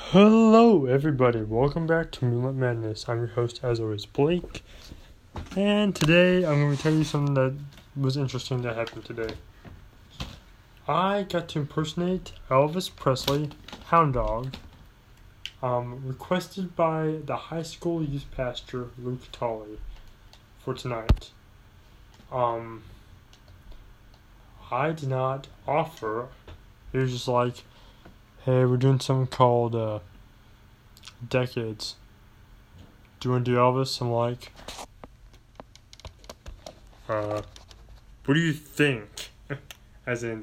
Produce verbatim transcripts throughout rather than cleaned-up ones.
Hello, everybody. Welcome back to Moonlight Madness. I'm your host, as always, Blake. And today, I'm going to tell you something that was interesting that happened today. I got to impersonate Elvis Presley, Hound Dog, um, requested by the high school youth pastor, Luke Tolley, for tonight. Um, I did not offer. It was just like, hey, we're doing something called uh, Decades. Do you want to do Elvis? I'm like, uh, what do you think? As in,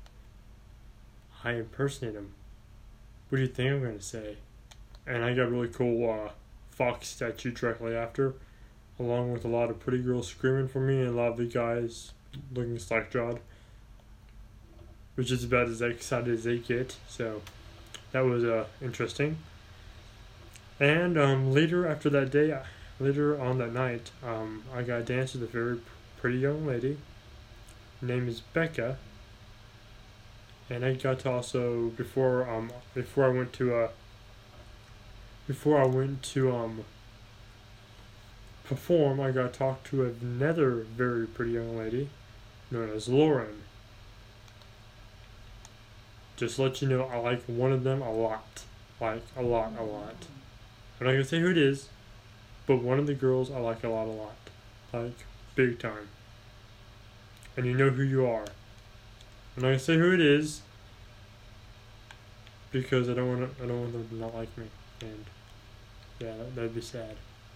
I impersonate him. What do you think I'm going to say? And I got a really cool uh, fox statue directly after, along with a lot of pretty girls screaming for me and a lot of the guys looking slack-jawed, which is about as excited as they get. So that was uh, interesting. And um, later after that day, later on that night, um, I got to dance with a very pretty young lady. Her name is Becca. And I got to also, before um before I went to uh before I went to um perform, I got to talk to another very pretty young lady known as Lauren. Just to let you know, I like one of them a lot. Like, a lot, a lot. I'm not going to say who it is, but one of the girls I like a lot, a lot. Like, big time. And you know who you are. I'm not going to say who it is, because I don't want to, I don't want them to not like me. And, yeah, that'd be sad.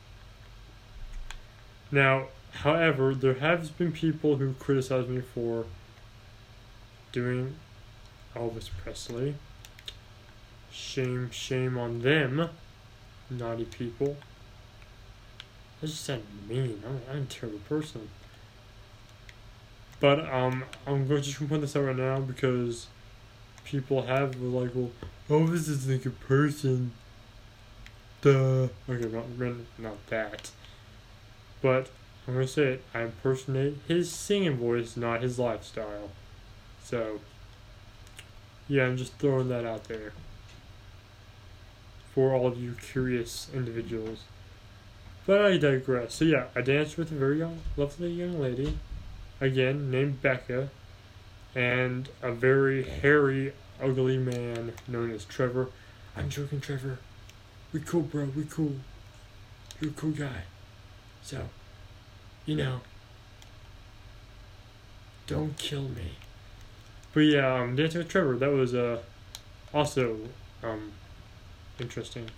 Now, however, there have been people who criticize me for doing Elvis Presley. Shame, shame on them. Naughty people. That just sounded mean. I'm, I'm a terrible person. But um, I'm going to just point this out right now because people have like, well, Elvis is like a person. Duh. Okay, not not that. But I'm gonna say it. I impersonate his singing voice, not his lifestyle. So yeah, I'm just throwing that out there for all of you curious individuals. But I digress. So yeah, I danced with a very young, lovely young lady, again, named Becca, and a very hairy, ugly man known as Trevor. I'm joking, Trevor. We cool, bro. We cool. You're a cool guy. So, you know, don't kill me. But yeah, um, dancing with Trevor, that was uh, also um, interesting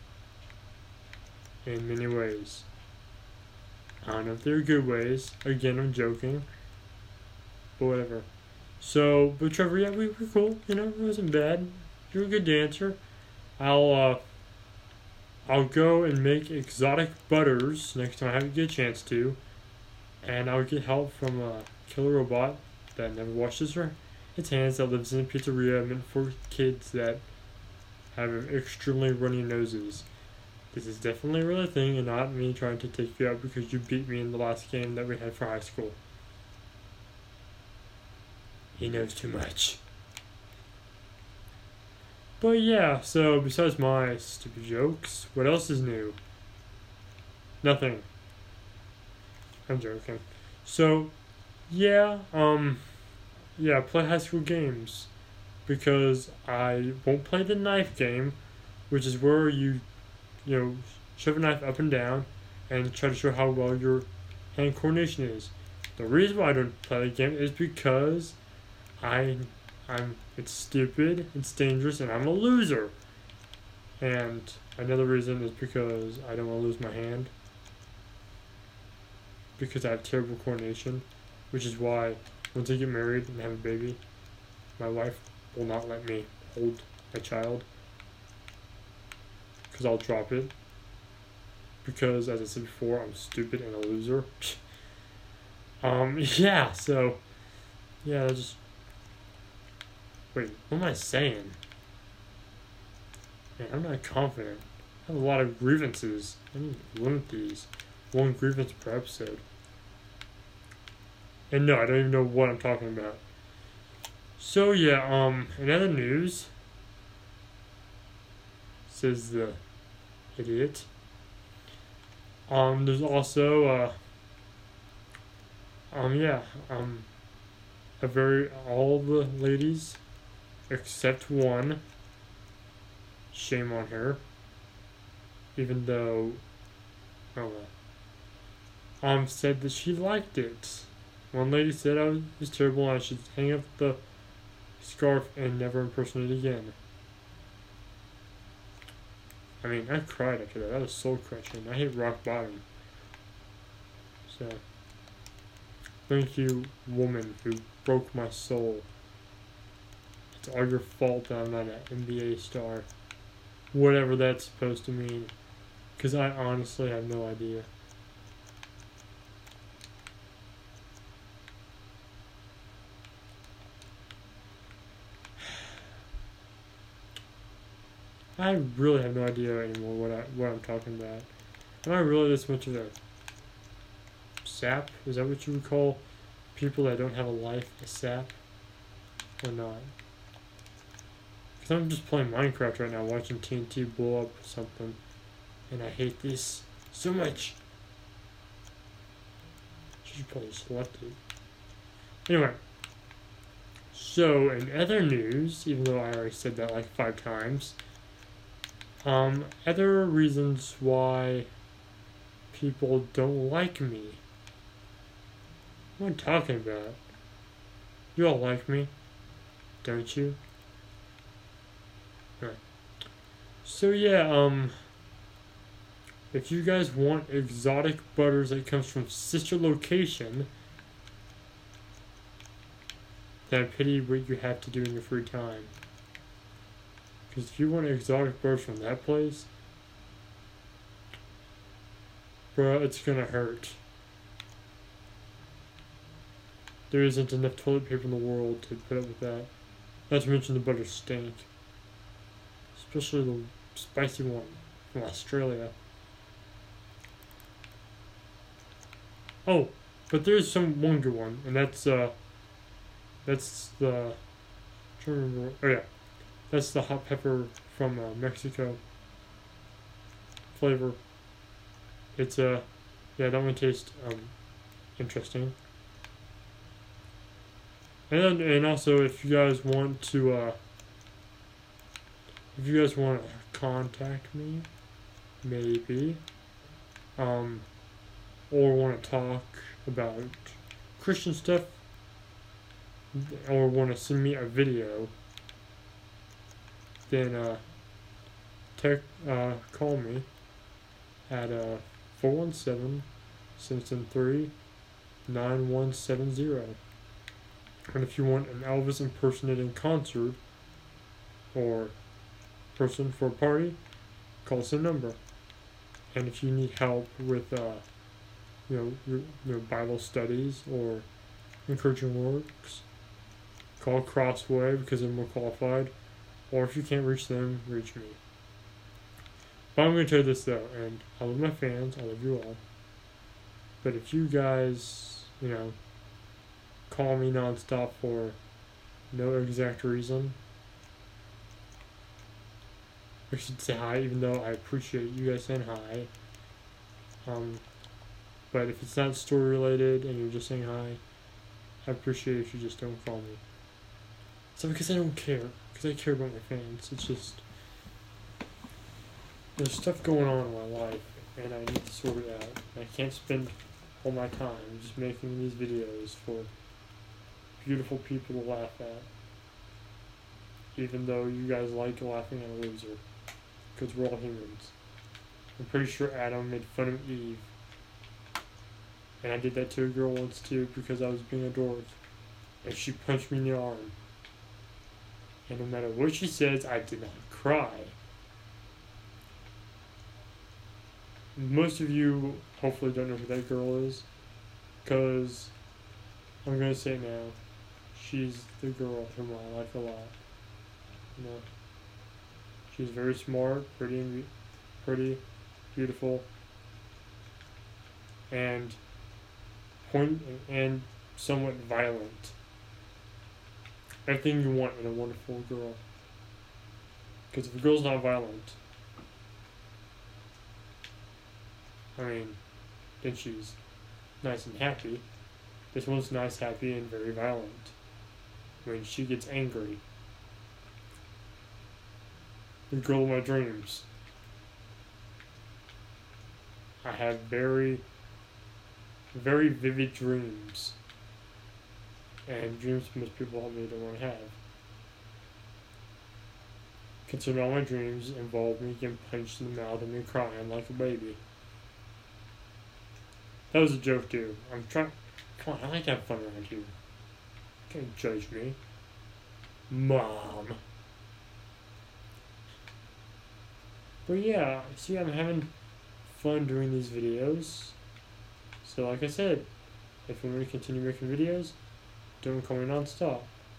in many ways. I don't know if they're good ways. Again, I'm joking. But whatever. So, but Trevor, yeah, we were cool. You know, it wasn't bad. You're a good dancer. I'll, uh, I'll go and make exotic butters next time I have get a chance to. And I'll get help from a killer robot that never washes her its hands, that lives in a pizzeria meant for kids that have extremely runny noses. This is definitely a real thing and not me trying to take you out because you beat me in the last game that we had for high school. He knows too much. But yeah, so besides my stupid jokes, what else is new? Nothing. I'm joking. So, yeah, um, yeah, play high school games. Because I won't play the knife game, which is where you, you know, shove a knife up and down and try to show how well your hand coordination is. The reason why I don't play the game is because I, I'm, it's stupid, it's dangerous, and I'm a loser. And another reason is because I don't want to lose my hand. Because I have terrible coordination, which is why once I get married and have a baby, my wife will not let me hold a child because I'll drop it. Because, as I said before, I'm stupid and a loser. um, yeah, so, yeah, just, wait, what am I saying? Man, I'm not confident. I have a lot of grievances. I need to limit these. One grievance per episode. And no, I don't even know what I'm talking about. So yeah, um, in other news, says the idiot. Um, there's also, uh, um, yeah, um, a very, all the ladies, except one, shame on her, even though, oh well, um, said that she liked it. One lady said I was terrible and I should hang up the scarf and never impersonate again. I mean, I cried after that. That was soul crushing. I hit rock bottom. So, thank you, woman, who broke my soul. It's all your fault that I'm not an N B A star. Whatever that's supposed to mean. Because I honestly have no idea. I really have no idea anymore what I what I'm talking about. Am I really this much of a sap? Is that what you would call people that don't have a life a sap? Or not? Because I'm just playing Minecraft right now, watching T N T blow up or something, and I hate this so much. Should probably select it. Anyway, so in other news, even though I already said that like five times. Um, other reasons why people don't like me. What am I talking about? You all like me, don't you? Right. So yeah, um, if you guys want exotic butters that comes from sister location, then I pity what you have to do in your free time. Because if you want exotic butters from that place, bro, it's gonna hurt. There isn't enough toilet paper in the world to put up with that. Not to mention the butter stink. Especially the spicy one from Australia. Oh, but there's some one good one, and that's, uh, that's the, I'm trying to remember, oh yeah. That's the hot pepper from uh, Mexico flavor. It's a, uh, yeah, that one tastes um, interesting. And and also, if you guys want to, uh, if you guys want to contact me, maybe, um, or want to talk about Christian stuff, or want to send me a video, then uh, tech, uh, call me at uh, four one seven, seven seven three, nine one seven zero. And if you want an Elvis impersonating concert or person for a party, call us a number. And if you need help with uh, you know, your, your Bible studies or encouraging works, call Crossway because they're more qualified. Or if you can't reach them, reach me. But I'm going to tell you this though, and I love my fans, I love you all. But if you guys, you know, call me nonstop for no exact reason, I should say hi, even though I appreciate you guys saying hi. Um, but if it's not story related and you're just saying hi, I appreciate if you just don't call me. So because I don't care. Because I care about my fans. It's just, there's stuff going on in my life, and I need to sort it out. I can't spend all my time just making these videos for beautiful people to laugh at. Even though you guys like laughing at a loser. Because we're all humans. I'm pretty sure Adam made fun of Eve. And I did that to a girl once too because I was being a dork. And she punched me in the arm. And no matter what she says, I did not cry. Most of you hopefully don't know who that girl is. Because I'm going to say it now. She's the girl whom I like a lot. You know, she's very smart, pretty, and be- pretty, beautiful, and point and somewhat violent. Everything you want in a wonderful girl. Because if a girl's not violent, I mean, then she's nice and happy. This one's nice, happy, and very violent. When she gets angry. The girl of my dreams. I have very, very vivid dreams. And dreams most people out there don't want to have. Considering all my dreams involve me getting punched in the mouth and me crying like a baby. That was a joke, dude. I'm trying. Come on, I like to have fun around here. Can't judge me. Mom. But yeah, see, I'm having fun doing these videos. So like I said, if you want me to continue making videos, don't call me non-stop.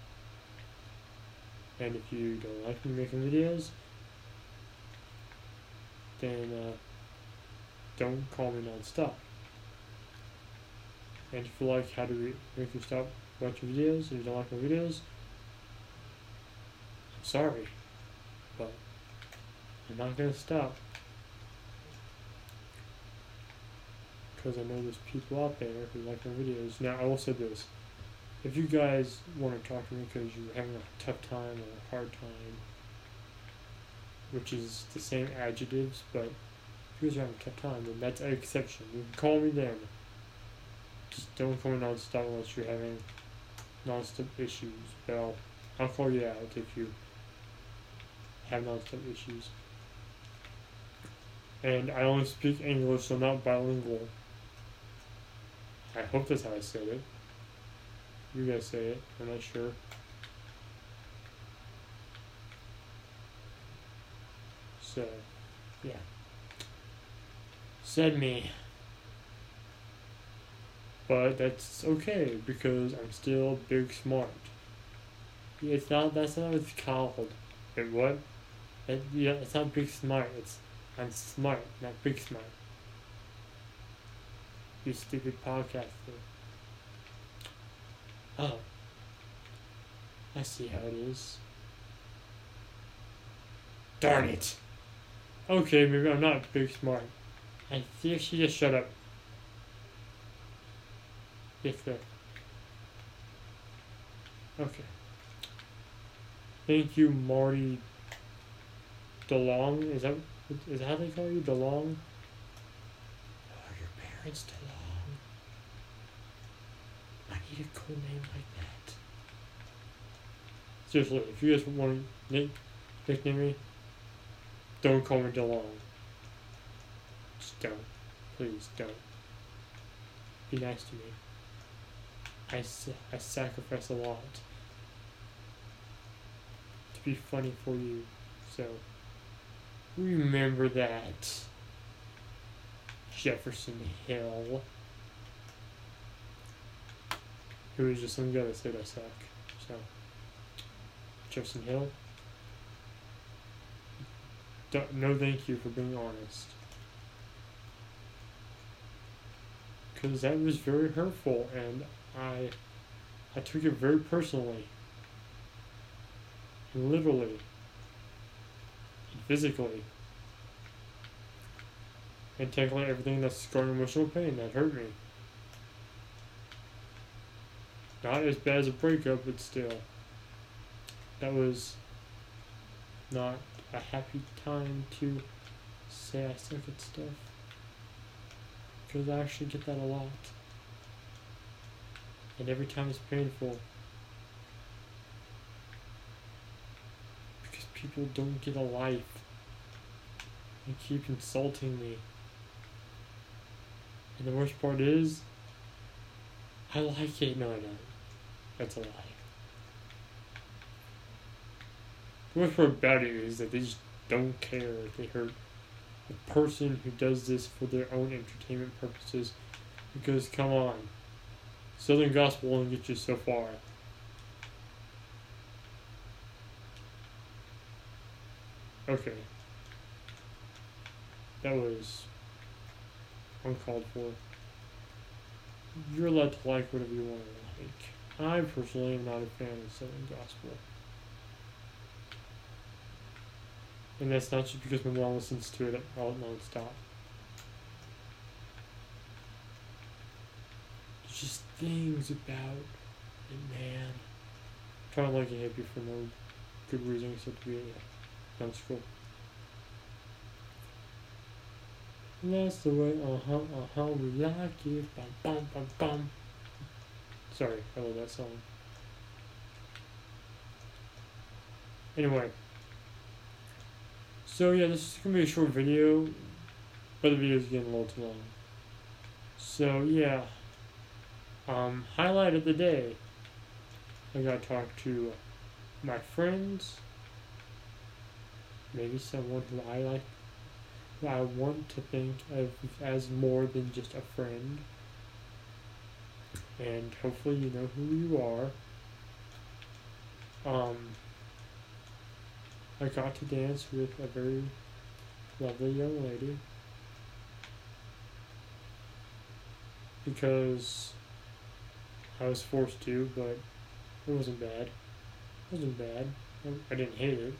And if you don't like me making videos, then uh, don't call me non-stop. And if you like how to make you stop watching videos, and you don't like my videos, I'm sorry, but I'm not gonna stop. Because I know there's people out there who like my videos. Now, I will say this. If you guys want to talk to me because you're having a tough time or a hard time, which is the same adjectives, but if you guys are having a tough time, then that's an exception. You can call me then. Just don't call me non-stop unless you're having non-stop issues. But I'll, I'll call you out if you have non-stop issues. And I only speak English, so not bilingual. I hope that's how I said it. You guys say it, I'm not sure. So, yeah. Said me. But that's okay, because I'm still big smart. It's not, that's not what it's called. Wait, what? It, yeah, it's not big smart, it's, I'm smart, not big smart. You stupid podcaster. Oh. I see how it is. Darn it! Okay, maybe I'm not big smart. I think she just shut up. If the... Okay. Thank you, Marty DeLong. Is that is that how they call you? DeLong? Oh, your parents DeLong. I need a cool name like that. Seriously, if you guys want to nick, nickname me, don't call me DeLong. Just don't. Please don't. Be nice to me. I, I sacrifice a lot to be funny for you, so remember that. Jefferson Hill. It was just some guy that said I suck. So, Jefferson Hill. Don't, no thank you for being honest. Because that was very hurtful, and I, I took it very personally. And literally. And physically. And tackling everything that's scarring emotional pain that hurt me. Not as bad as a breakup, but still. That was not a happy time to say I suck at stuff. Because I actually get that a lot. And every time it's painful. Because people don't get a life. And keep insulting me. And the worst part is, I like it. No, I don't. That's a lie. The worst part about it is that they just don't care if they hurt a person who does this for their own entertainment purposes. Because, come on. Southern Gospel won't get you so far. Okay. That was uncalled for. You're allowed to like whatever you want to like. I personally am not a fan of Southern Gospel. And that's not just because my mom listens to it all non-stop. just things about it, man. I'm trying to like a hippie for no good reason except to be a young school. And that's the way, uh huh, uh huh, we like it. Bum, bum, bum, bum. Sorry, I love that song. Anyway. So yeah, this is gonna be a short video, but the video is getting a little too long. So yeah, um, highlight of the day. I got to talk to my friends, maybe someone who I like, who I want to think of as more than just a friend, and hopefully you know who you are. Um, I got to dance with a very lovely young lady because I was forced to, but it wasn't bad. It wasn't bad. I didn't hate it.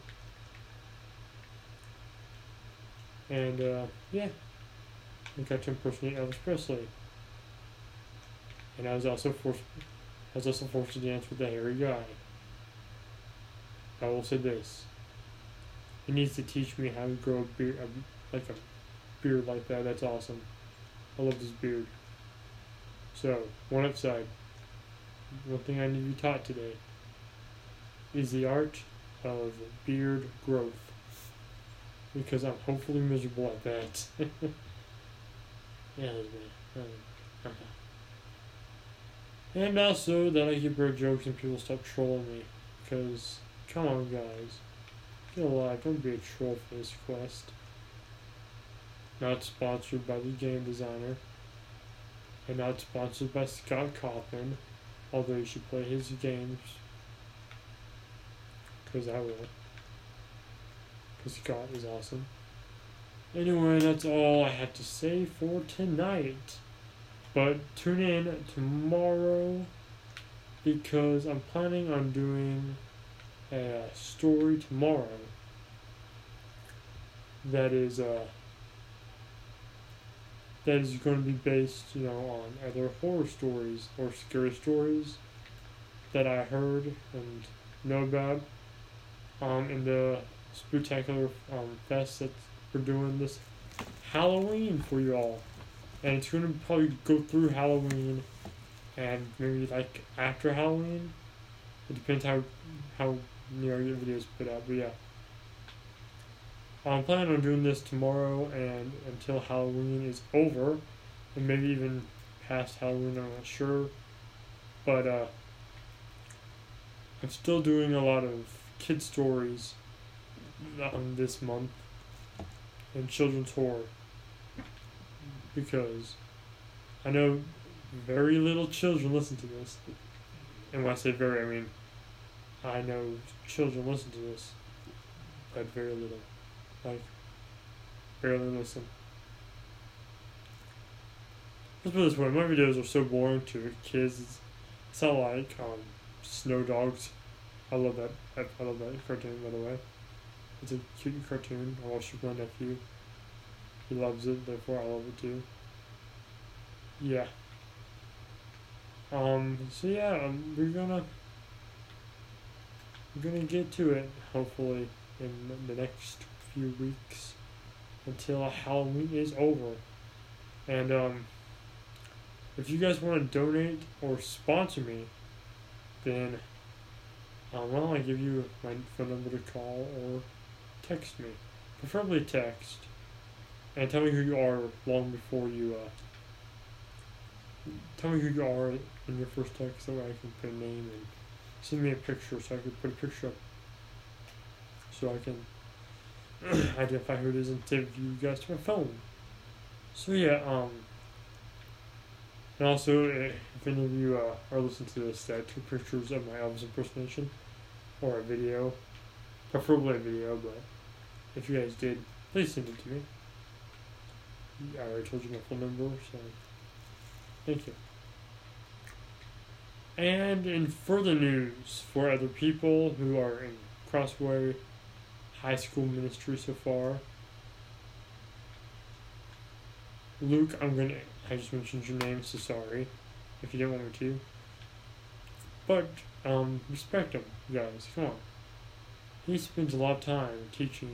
And uh, yeah, I got to impersonate Elvis Presley. And I was also forced. I was also forced to dance with a hairy guy. I will say this. He needs to teach me how to grow a beard, a, like a beard like that. That's awesome. I love this beard. So, one upside. One thing I need to be taught today is the art of beard growth. Because I'm hopefully miserable at that. Yeah, man. Um, and also that I get better jokes and people stop trolling me. Because, come on, guys. Get alive. Don't be a troll for this quest. Not sponsored by the game designer. And not sponsored by Scott Cawthon. Although you should play his games. Because I will. Because Scott is awesome. Anyway, that's all I have to say for tonight. But tune in tomorrow. Because I'm planning on doing a story tomorrow. That is, uh... that is going to be based, you know, on either horror stories or scary stories that I heard and know about um, in the Spooktacular um, Fest that we're doing this Halloween for you all. And it's going to probably go through Halloween and maybe like after Halloween. It depends how, how you know, your videos put out, but yeah. I'm planning on doing this tomorrow and until Halloween is over, and maybe even past Halloween, I'm not sure. But uh, I'm still doing a lot of kid stories um, this month and children's horror because I know very little children listen to this. And when I say very, I mean I know children listen to this, but very little. Like, barely listen. Let's put it this way, my videos are so boring to kids. It's, it's not like um, Snow Dogs. I love that. I, I love that cartoon, by the way. It's a cute cartoon. I watched it with my nephew. He loves it, therefore I love it too. Yeah. Um. So yeah, um, we're gonna we're gonna get to it hopefully in the next few weeks until Halloween is over. And um, if you guys want to donate or sponsor me, then um, why don't I give you my phone number to call or text me, preferably text, and tell me who you are long before you. Uh, tell me who you are in your first text, so I can put a name and send me a picture, so I can put a picture up, so I can identify who it is and save you guys to my phone. So yeah, um, and also if any of you uh, are listening to this that took pictures of my Elvis impersonation or a video, preferably a video, but if you guys did, please send it to me. I already told you my phone number, so thank you. And in further news for other people who are in Crossway High School ministry so far, Luke, I'm gonna, I just mentioned your name, so sorry. if you didn't want me to. But, um, respect him, guys. Come on. He spends a lot of time teaching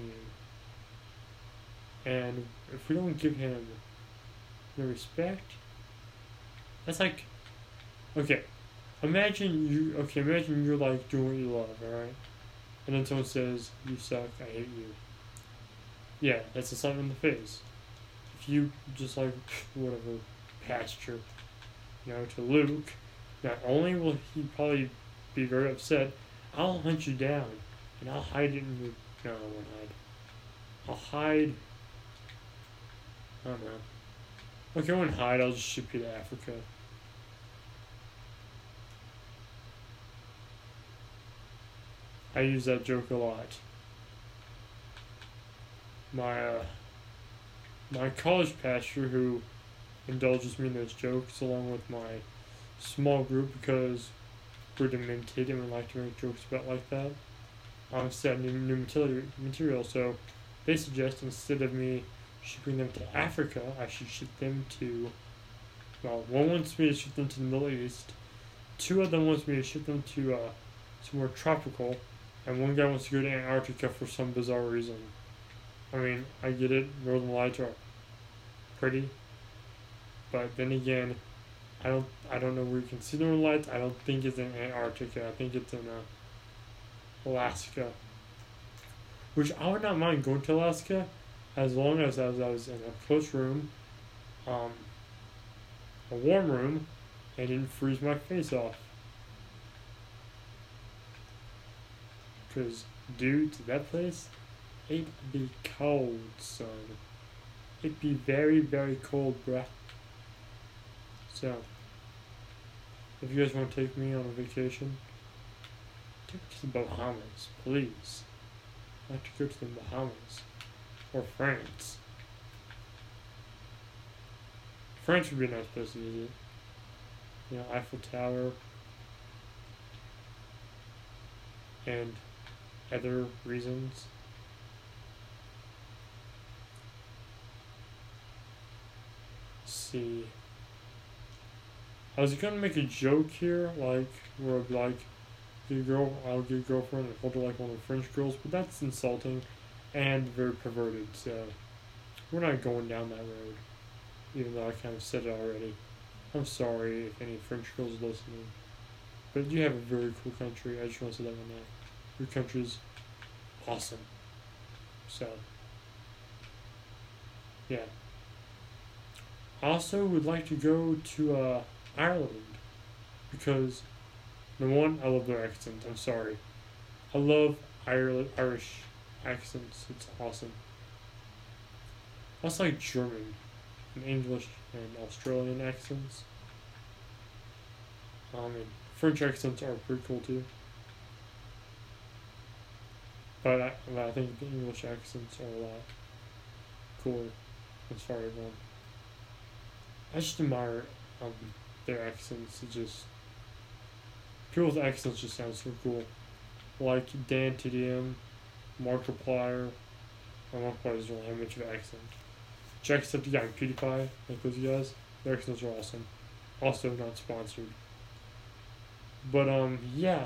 you. And if we don't give him the respect, that's like, okay, imagine you, okay, imagine you're like doing what you love, alright? And then someone says, you suck, I hate you. Yeah, that's a slap in the face. If you just like, whatever, pasture, you know, to Luke, not only will he probably be very upset, I'll hunt you down, and I'll hide it in your, no, I won't hide. I'll hide, I don't know. Okay, I won't hide, I'll just ship you to Africa. I use that joke a lot. My, uh, my college pastor, who indulges me in those jokes, along with my small group, because we're demented and we like to make jokes about like that, um, set new, new material, material, so they suggest instead of me shipping them to Africa, I should ship them to, well, one wants me to ship them to the Middle East, two of them wants me to ship them to, uh, somewhere tropical, and one guy wants to go to Antarctica for some bizarre reason. I mean, I get it, Northern Lights are pretty, but then again, I don't, I don't know where you can see the Northern Lights. I don't think it's in Antarctica. I think it's in uh, Alaska, which I would not mind going to Alaska, as long as I was, I was in a close room, um, a warm room, and didn't freeze my face off. Because, dude, to that place, it'd be cold, son. It'd be very, very cold, bruh. So, if you guys want to take me on a vacation, take me to the Bahamas, please. I'd like to go to the Bahamas. Or France. France would be a nice place to visit. You know, Eiffel Tower. And other reasons. Let's see. I was gonna make a joke here, like, where I'd be like, get a girl, I'll get a girlfriend and hold her like one of the French girls, but that's insulting and very perverted, so we're not going down that road, even though I kind of said it already. I'm sorry if any French girls are listening, but you have a very cool country. I just want to say that one now. Your country's awesome. So, yeah. I also would like to go to, uh, Ireland, because, number one, I love their accent. I'm sorry. I love Ireland, Irish accents. It's awesome. I also like German and English and Australian accents. Um, and French accents are pretty cool too. But I, but I think the English accents are a lot cooler. I'm sorry, everyone. I just admire um, their accents. It just, people with accents just sound so cool. Like Dan T D M, Markiplier. Well, Markiplier doesn't really have much of an accent. Jacksepticeye and PewDiePie, like those guys. Their accents are awesome. Also not sponsored. But um, yeah.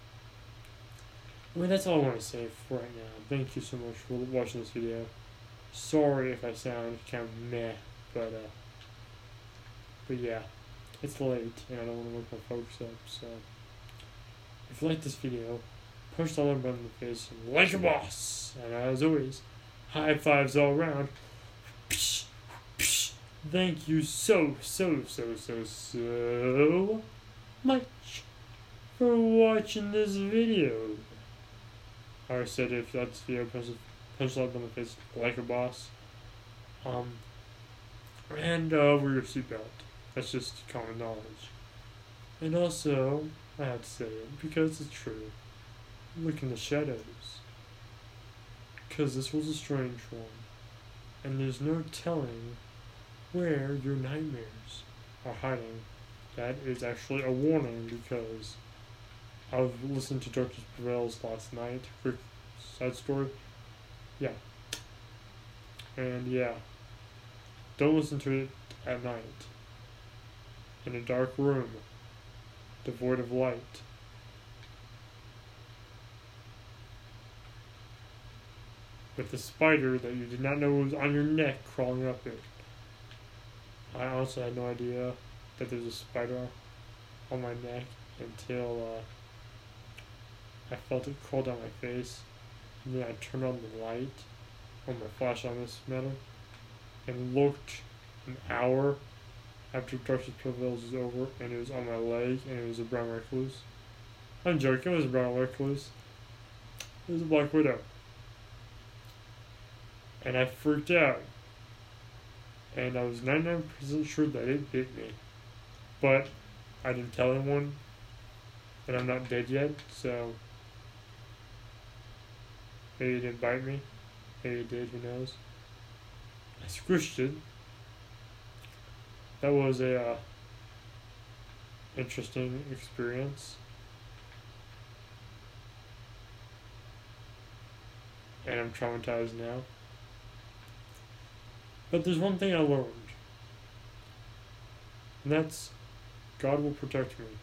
I mean, that's all I want to say for right now. Thank you so much for watching this video. Sorry if I sound kind of meh, but uh, but yeah, it's late and I don't want to wake my folks up. So if you like this video, push the like button in the face and like a boss. And as always, high fives all around. Psh, psh. Thank you so so so so so much for watching this video. I said if that's the video, punch, punch like on the face like a boss. Um, and uh, wear your seatbelt. That's just common knowledge. And also, I had to say it because it's true. Look in the shadows. Because this was a strange one. And there's no telling where your nightmares are hiding. That is actually a warning because I've listened to Darkness Prevails last night. Quick side story. Yeah. And yeah. Don't listen to it at night. in a dark room, devoid of light. With a spider that you did not know was on your neck crawling up it. I honestly had no idea that there was a spider on my neck until uh, I felt it crawl down my face. And then I turned on the light on my flashlight on this matter and looked an hour after Darkest Prevails was over, and it was on my leg, and it was a brown recluse. I'm joking, it was a brown recluse. It was a black widow. And I freaked out. And I was ninety-nine percent sure that it bit me. But I didn't tell anyone, and I'm not dead yet, so maybe it didn't bite me. Maybe it did, who knows. I squished it. That was a uh, interesting experience. And I'm traumatized now. But there's one thing I learned. And that's God will protect me.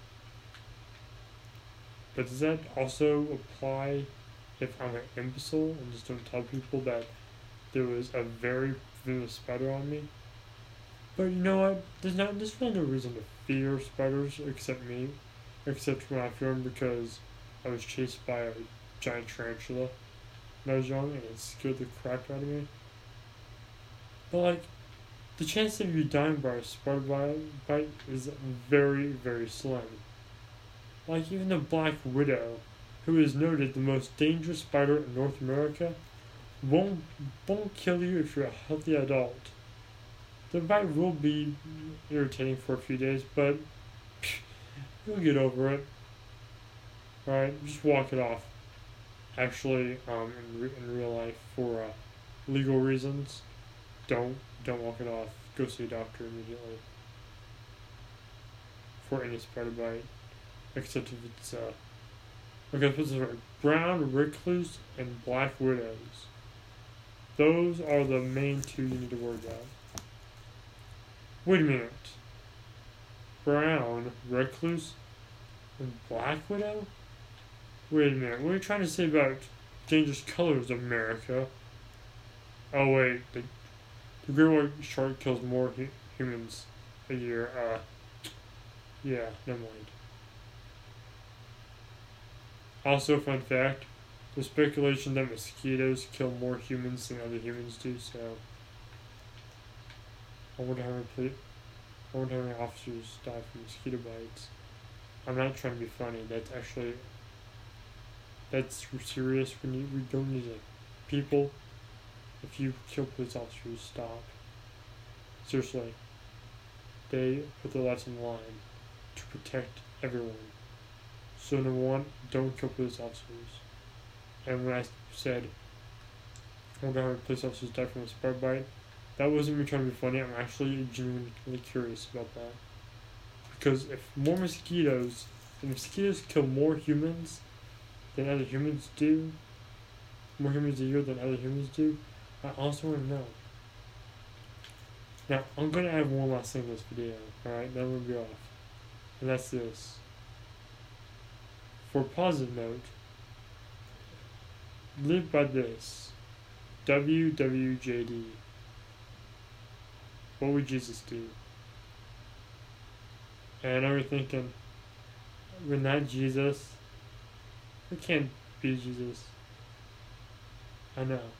But does that also apply if I'm an imbecile and just don't tell people that there was a very venomous spider on me? But you know what? There's not there's really no reason to fear spiders except me. Except when I fear them because I was chased by a giant tarantula when I was young and it scared the crap out of me. But like, the chance of you dying by a spider bite is very, very slim. Like even the Black Widow, who is noted the most dangerous spider in North America, won't won't kill you if you're a healthy adult. The bite will be irritating for a few days, but pff, you'll get over it. Alright, just walk it off. Actually, um, in, re- in real life, for uh, legal reasons, don't don't walk it off. Go see a doctor immediately for any spider bite, except if it's uh. Okay, put this right. Brown recluse and black widows. Those are the main two you need to worry about. Wait a minute. Brown recluse and black widow? Wait a minute. What are you trying to say about dangerous colors, America? Oh wait, the, the great white shark kills more hu- humans a year. Uh, yeah, never mind. Also, fun fact, there's speculation that mosquitoes kill more humans than other humans do, so I wonder how many, I wonder how many officers die from mosquito bites. I'm not trying to be funny, that's actually, that's serious. We, need, we don't need it. People, if you kill police officers, stop. Seriously. They put their lives on the line to protect everyone. So number one, don't kill police officers. And when I said, I wonder how many police officers died from a spider bite, that wasn't me trying to be funny. I'm actually genuinely curious about that. Because if more mosquitoes, if mosquitoes kill more humans than other humans do, more humans a year than other humans do, I also want to know. Now, I'm going to add one last thing to this video, alright? Then we'll be off. And that's this. For a positive note, live by this. W W J D. What would Jesus do? And I know you're thinking, we're not Jesus. We can't be Jesus. I know.